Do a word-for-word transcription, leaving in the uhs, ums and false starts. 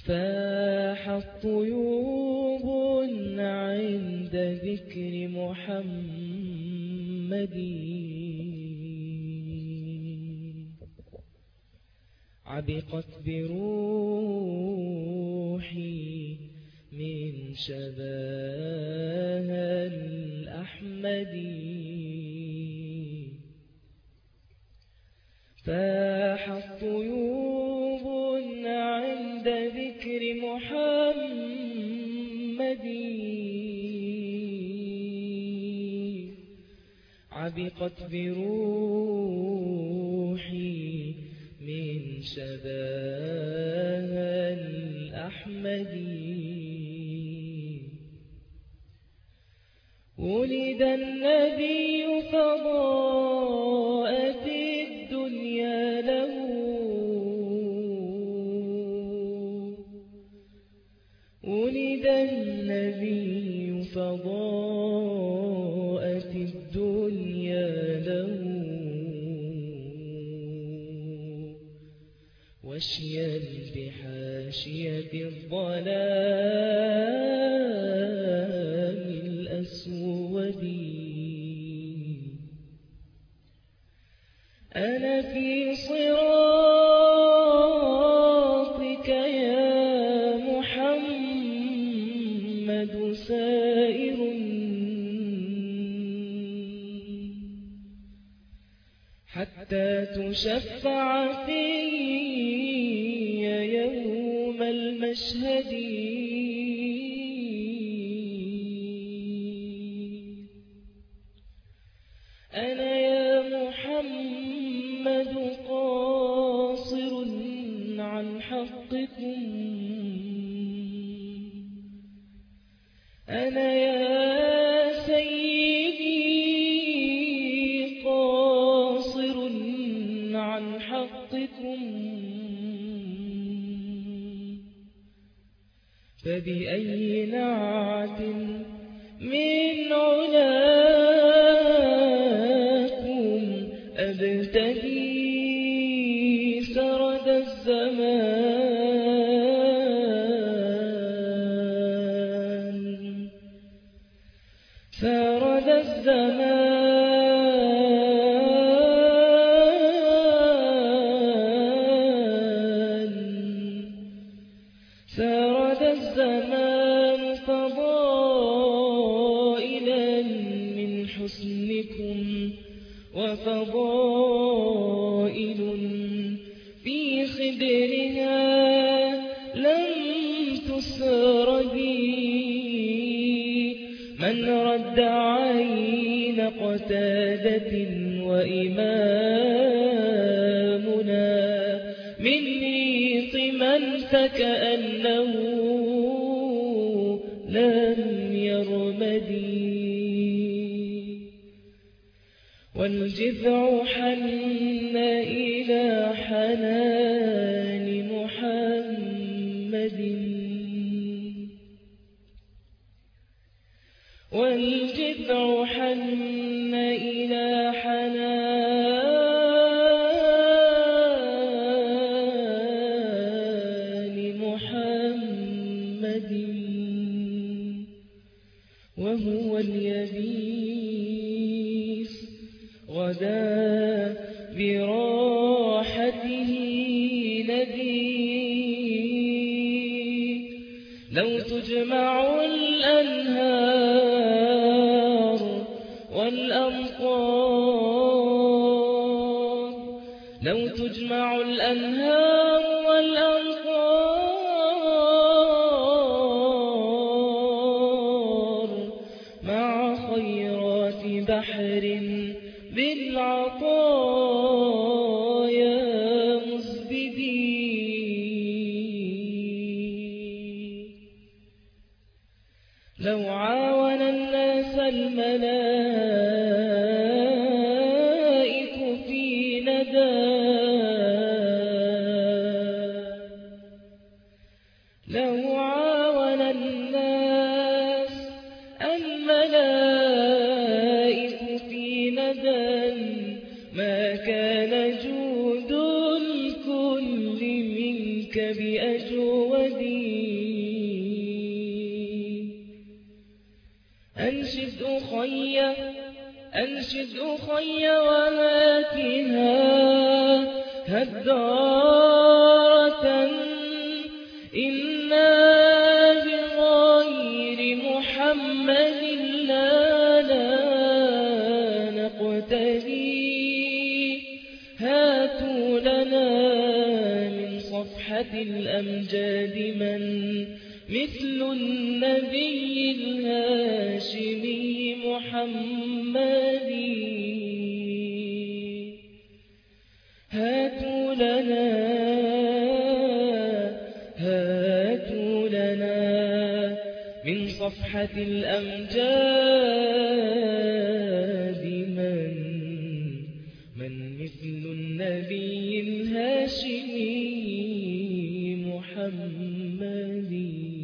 فاحت طيوب عند ذكر محمد، عبقت بروحي من شباه الأحمدي. فاحت طيوب عند ذكر محمد، عبقت بروحي من شباه الأحمدي. ولد النبي فضاءت الدنيا له، ولد النبي فضاءت الدنيا له، واشيا بحاشية الظلام الأسود. أنا في صراطك يا محمد سائر، حتى تشفع في يوم المشهد. أنا يا محمد قاصر عن حقكم، أنا يا سيدي قاصر عن حقكم. فبأي نعت من علاكم أبتدي سرد الزمان، سرد الزمان، سرد الزمان فضائلا من حسنكم، وفضائل في خدرها لم تسردي. من رد عين قتادة وإمامنا من ريق من فكأنه لم يرمدي. والجذع حن إلى حنان محمد، والجذع حن إلى حنان محمد، وهو اليبيس غدا براحته ندي. لو تجمع الأنهار والأمطار، لو تجمع الأنهار والأمطار مع خيرات بحر بالعطايا مزبدي. لو عاون الناس الملائك في ندى، لو عاون الناس الملائك في ندى، ما كان جود الكل منك بأجود. ودي. أنشد أخي أنشد أخي وهاتها هدارة إنا بغير محمد لا لا نقتدي. هاتوا لنا من صفحة الأمجاد من مثل النبي الهاشمي محمد. هاتوا لنا هاتوا لنا من صفحة الأمجاد من من مثل النبي الهاشمي محمد.